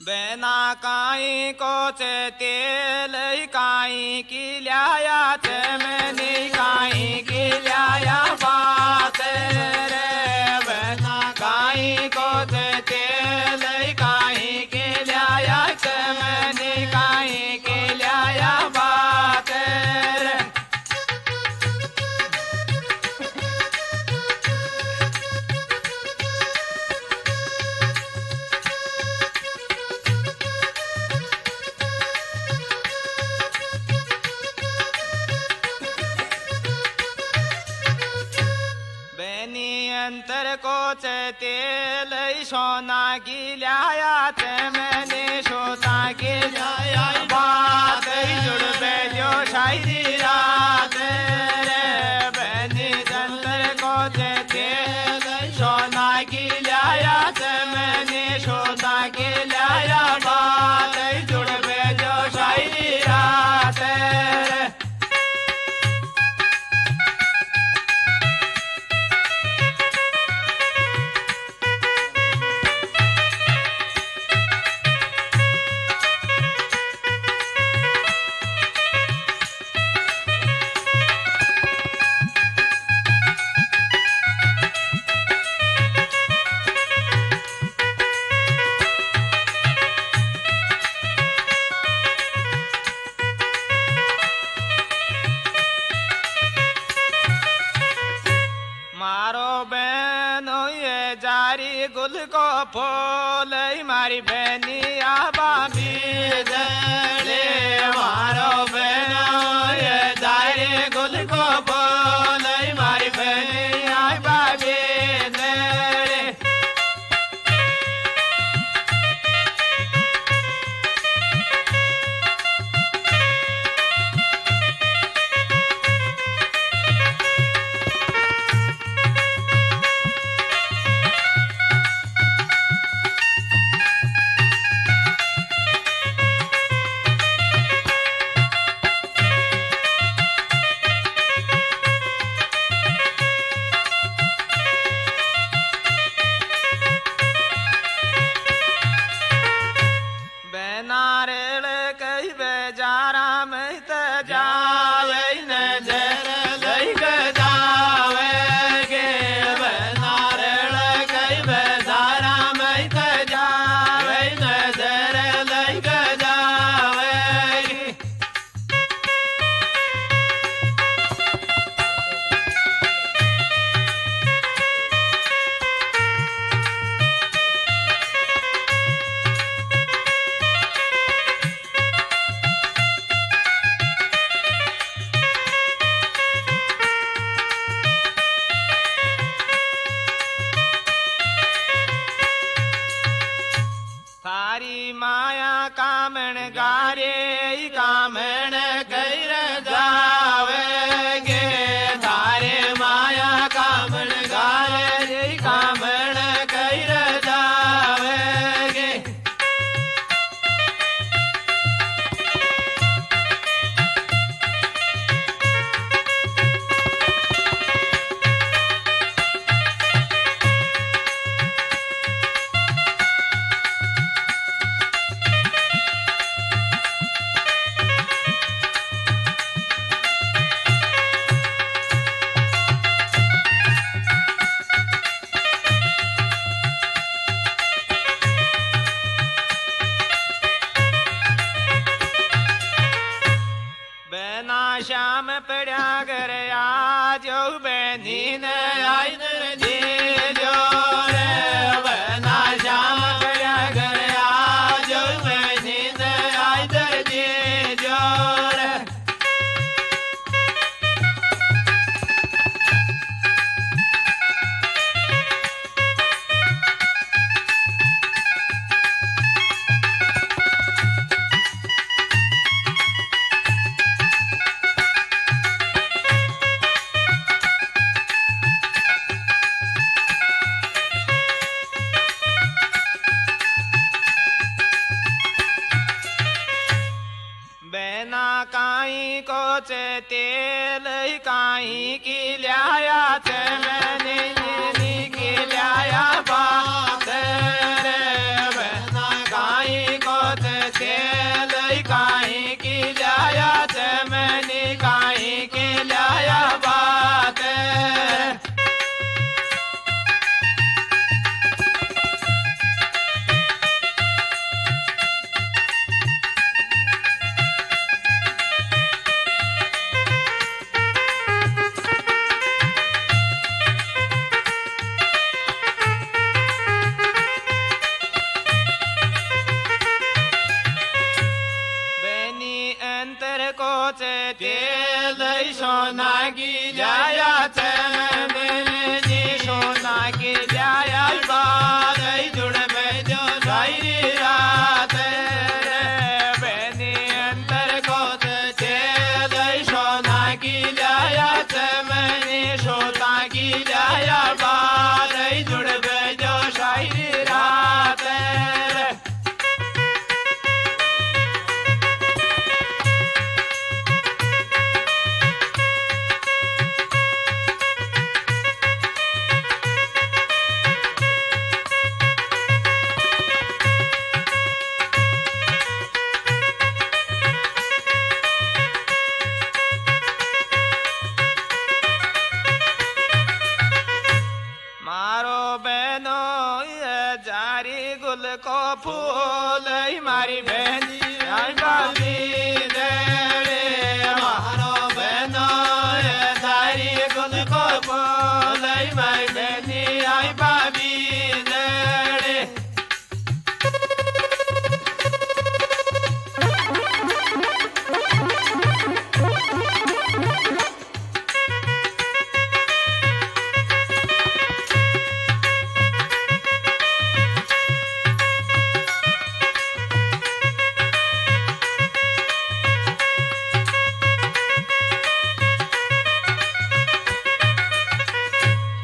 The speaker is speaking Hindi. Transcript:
बेना काई को चे तेल काई की लाया चे मैंने काई की लाया बात रे बेना काई को चे तेल काई की लाया चे मैंने काई की लाया बात रे अंतर को चे तेल सोना की लाया चे मैंने सोना की लाया बात जुड़ बे जो शायरी रात रे बहनी अंतर को चे तेल सोना की लाया चे मैंने सोना की लाया बात जुड़ बे जो शायरी रात रे गुल को फूल मारी बहनी आबा बीजले मारो बहनो ये दारे गुल को फूल मारी बहनी आबा बीजले माया कामण गारे कामण कर जावेगे तारे माया कामण गारे कामण कर जावेगे श्याम पड़ा कर आज बहनी ने आई जी जो रे बना श्याम पड़ा कर आज बहनी ने आई जी जो रे काई को चे तेल काई की लाया चे मैंने की लाया बात रे बहना काई तेल काई की लाया चमनी काई की लाया बात तेल सोना की जाया चमनी सोना की जाया बात जुड़ में जो सारी रात बेनी अंतर को तेल सोना की जाया चमनी सोना की जाया बात जुड़ में जो सारी रात को फूल मारी